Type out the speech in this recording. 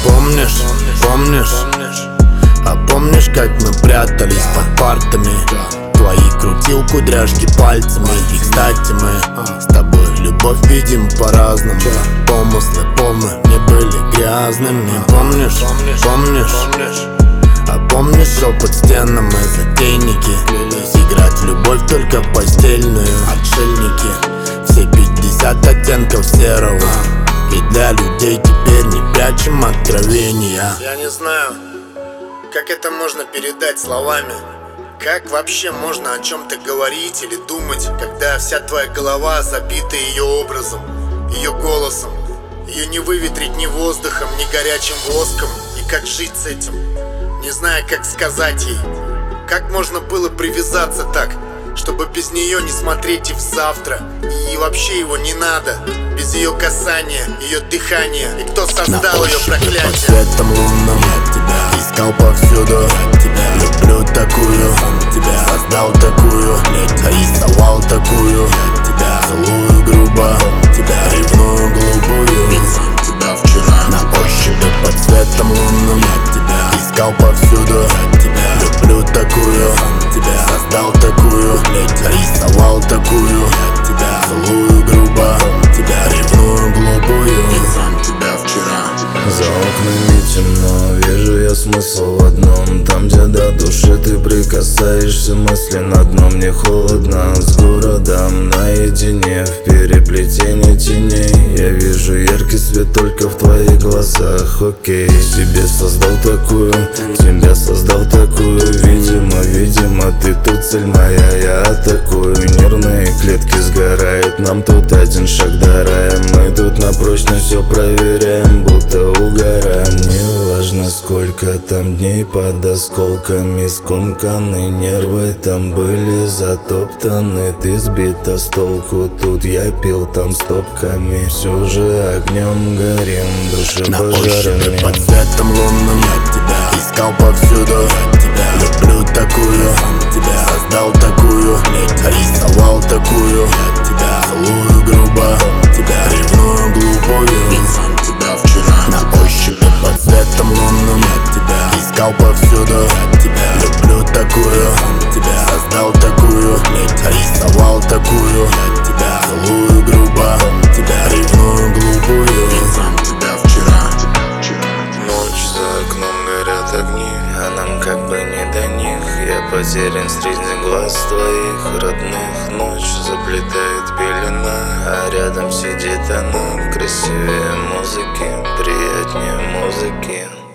помнишь? А помнишь, как мы прятались под партами? Твои крутил кудряшки пальцами. И, кстати, мы с тобой любовь видим по-разному. Помыслы полны не были грязными. Помнишь? А помнишь шепот стенам и затейники? Играть в любовь только постельную. Отшельники, все 50 оттенков серого. И для людей теперь не прячем откровения. Я не знаю, как это можно передать словами. Как вообще можно о чем-то говорить или думать, когда вся твоя голова забита ее образом, ее голосом? Ее не выветрить ни воздухом, ни горячим воском. И как жить с этим? Не знаю, как сказать ей. Как можно было привязаться так, чтобы без нее не смотреть и в завтра? И вообще его не надо. Без ее касания, ее дыхания. И кто создал ее проклятие? Под светом лунным я тебя искал повсюду. Тебя люблю такую, тебя создал такую, рисовал такую. Тебя целую грубо, тебя ревную голубую. Ведь сам тебя вчера На ощупь под светом лунным я тебя искал повсюду. Тебя люблю такую, тебя создал такую, рисовал такую. Тебя целую грубо, тебя ревную голубую. Ведь сам тебя вчера. За окнами темно, вижу я смысл в одном. Там, где до души ты прикасаешься, мысли на дно. Мне холодно с городом наедине, в переплетении теней. Я вижу яркий свет только в твоих глазах. Окей, себе создал такую, тебя создал такую. Видимо, ты тут цель моя, я атакую. Нервные клетки сгорают, нам тут один шаг до рая. Мы тут на прочность все проверяем, будто угораем. Неважно, сколько там дней под осколками скомканы. Нервы там были затоптаны. Ты сбита с толку, тут я пил, там стопками. Все же огнем горим, души На пожарами. ощупь под светом лунным я тебя искал повсюду. Тебя люблю такую, тебя создал такую, рисовал такую. Тебя целую грубо, тебя ревную голубую. Ведь сам тебя вчера. На ощупь под светом лунным я тебя искал повсюду. Тебя люблю такую, тебя создал такую, рисовал такую. Тебя целую грубо, тебя ревную голубую. Ведь сам тебя вчера. Ночь за окном горят огни, а нам как бы не до них. Я потерян среди глаз твоих родных. Ночь заплетает пелена, а рядом сидит она. Красивее музыки, приятнее музыки.